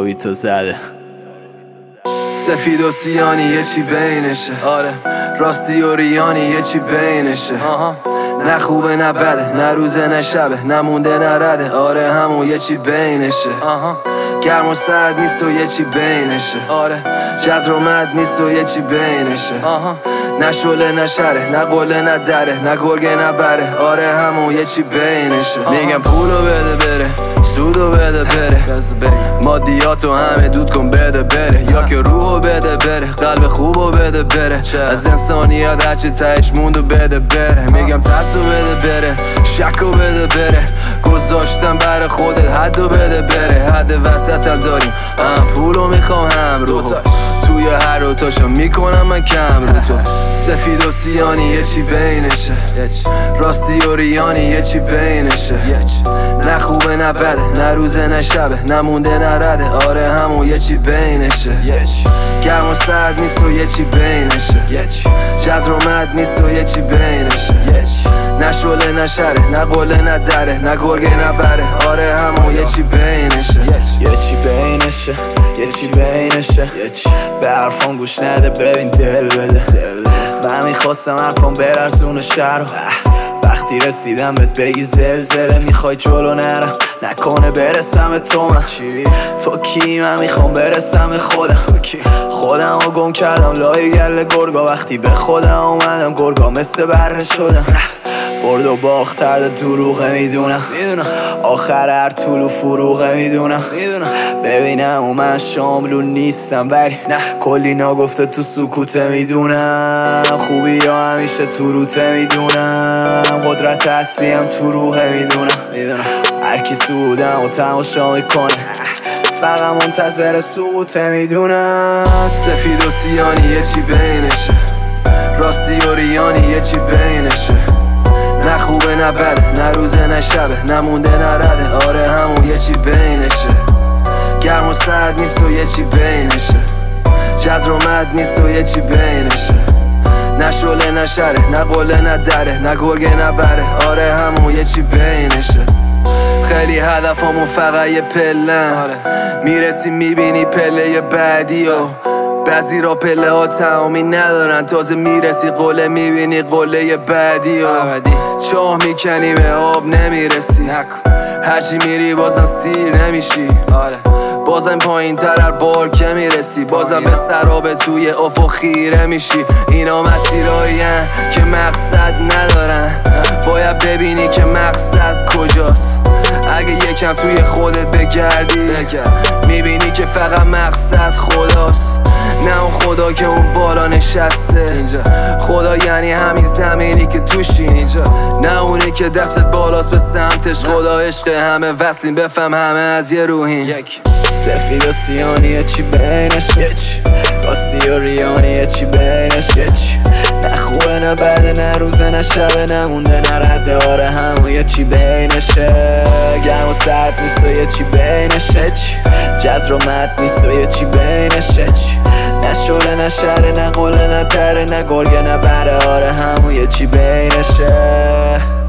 لاویتو زده. سفید و سیانی یه چی بینشه، آره راستی و ریانی یه چی بینشه. نه خوبه نه بده، نه روزه نه شبه، نمونده نه رده، آره همون یه چی بینشه. گرم و سرد نیست و یه چی بینشه، آره جزر و مد نیست و یه چی بینشه. نه شله نه شره، نه قله نه دره، نه گرگه نه بره، آره همون یه چی بینشه. میگم پولو بده بره، سودو بده بره، مادیاتو همه دود کن بده بره، یا که روحو بده بره، قلب خوبو بده بره، از انسانیت هرچی تهش موندو بده بره. میگم ترسو بده بره، شکو بده بره، گذاشتم برای خودت حدو بده بره. حد وسط داریم، هم پولو میخوام هم روحو، توی هر رو تاشو میکنم من کم رو تو. سفید و سیانی یه چی بینشه، راستی و ریانی یه چی بینشه. نه خوبه نه بده، نه روزه نه شبه، نمونده نه رده، آره همون یه چی بینشه. گرم و سرد نیست و یه چی بینشه، جزر و مد نیست و یه چی بینشه. نه شله نه شره، نه قله نه دره، نه گرگه نه بره، آره همون یه چی بینشه. یه چی بینشه، یه چی بینشه، به حرفام گوش نده ببین دل بده. من میخواستم حرفام برسونه شهر، وقتی رسیدم بهت بگی زلزله، میخوای جلو نرم نکنه برسم به تو. من تو کی؟ من میخوام برسم به خودم رو گم کردم لای گل گرگا، وقتی به خودم اومدم گرگا مثل بره شدم. برد و باخت ترد دروغه میدونم، آخر هر طول و فروغه میدونم. ببینم و من شاملو نیستم ولی نه کلی ناگفته تو سکوته میدونم. خوبی یا همیشه تو روته میدونم، قدرت اصلیم تو روحه میدونم. هر کی سودم و تماشا میکنه فقط منتظر سقوطه میدونم. سفید و سیانی یه چی بینشه، راستی و ریانی یه چی بینشه. نه خوبه نه بده، نه روزه نه شبه، نمونده نه رده، آره همون یه چی بینشه. گرم و سرد نیست و یه چی بینشه، جزر و مد نیست و یه چی بینشه. نه شله نه شره، نه قله نه دره، نه گرگه نه بره، آره همون یه چی بینشه. خیلی هدفمون فقط یه پلن، میرسی میبینی پله بعدی و بعضی را پله ها تمامی ندارن، تازه میرسی قله میبینی قله بعدی و چاه میکنی به آب نمیرسی، هرچی میری بازم سیر نمیشی، بازم پایین تر هر بار که میرسی، بازم به سراب توی افق خیره میشی. اینا مسیرهایین که مقصد ندارن، باید ببینی که مقصد کجاست. اگه یکم توی خودت بگردی میبینی که فقط مقصد خداست، نه اون خدا که اون بالا نشسته. خدا یعنی همین زمینی که توشی، نه اونی که دستت بالاست به سمتش. خدا عشق همه وصلیم، بفهم همه از یه روحین. سفید و سیانی یه چی بینشه، راستی و ریانی یه چی بینشه. نه خوبه نه بده، نه روزه نه شبه، نمونده نه رده، آره همون یه چی بینشه. گرم و سرد نیست و یه چی بینشه، جزر و مد نیست و یه چی بینشه. نه شله نه شره، نه قله نه دره، نه گرگه نه بره، آره همون یه چی بینشه.